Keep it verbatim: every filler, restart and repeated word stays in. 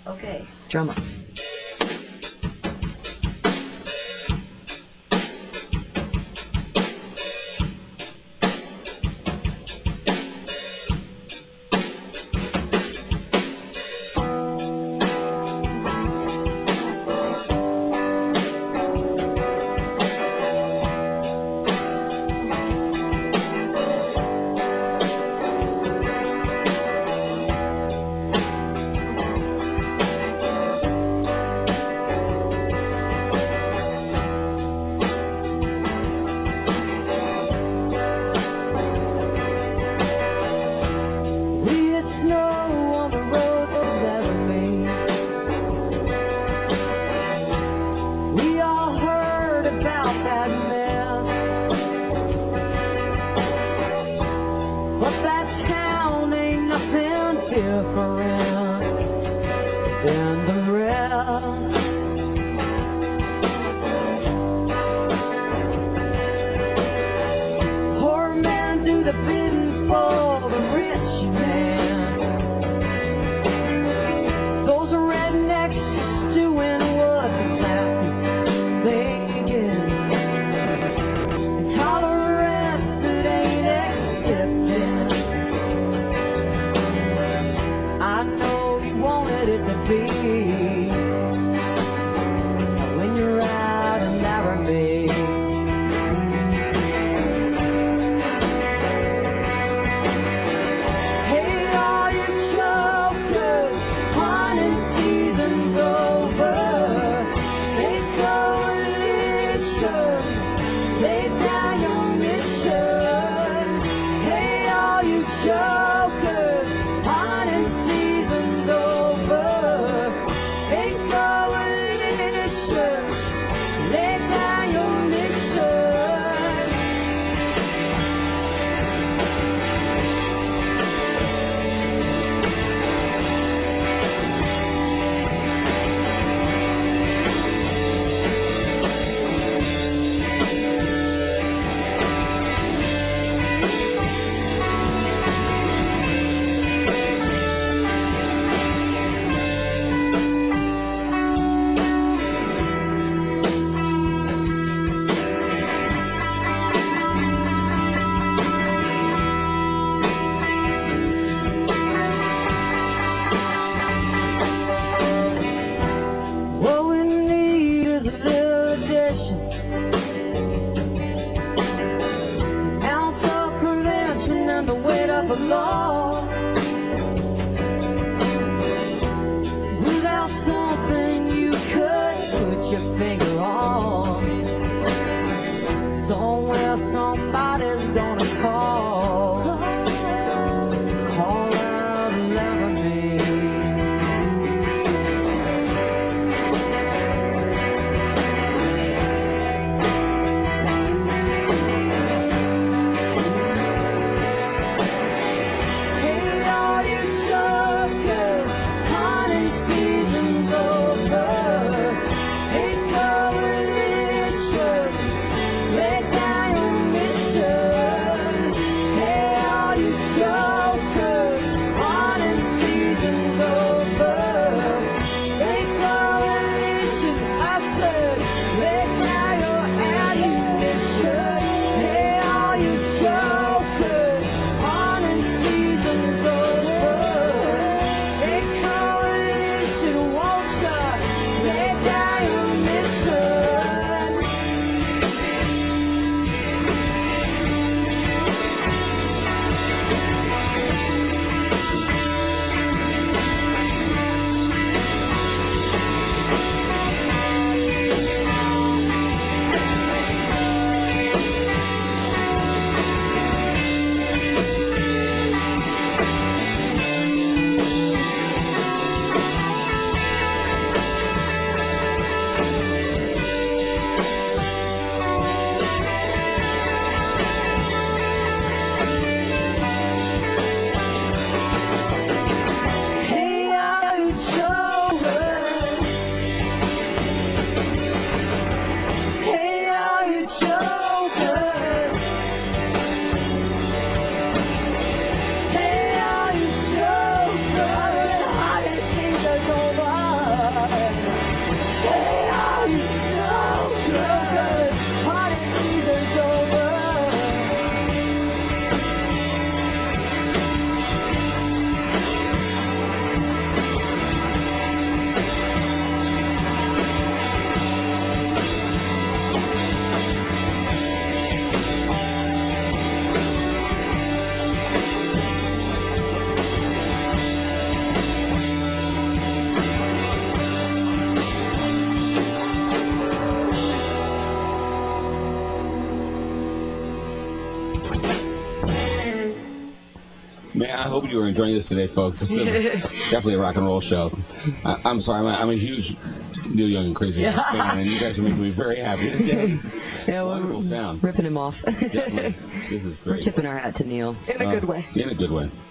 Okay. Drummer. But that town ain't nothing different than the rest. Poor men do the bidding for the rich man. Those rednecks just doing what the classes thinking. Intolerance, it ain't accepted. I know you wanted it to be when you're out and Laramie. Hey, all you jokers, hunting season's over. Hey, coalition, lay down your mission. Hey, all you jokers, hunting season's over. Hey, hope you are enjoying this today, folks. This is a, definitely a rock and roll show. I, I'm sorry, I'm a, I'm a huge Neil Young and Crazy Horse fan, and you guys are making me very happy today. This is Yeah, we're wonderful sound. ripping him off. Definitely. This is great. We're tipping our hat to Neil. In a Uh, good way. In a good way.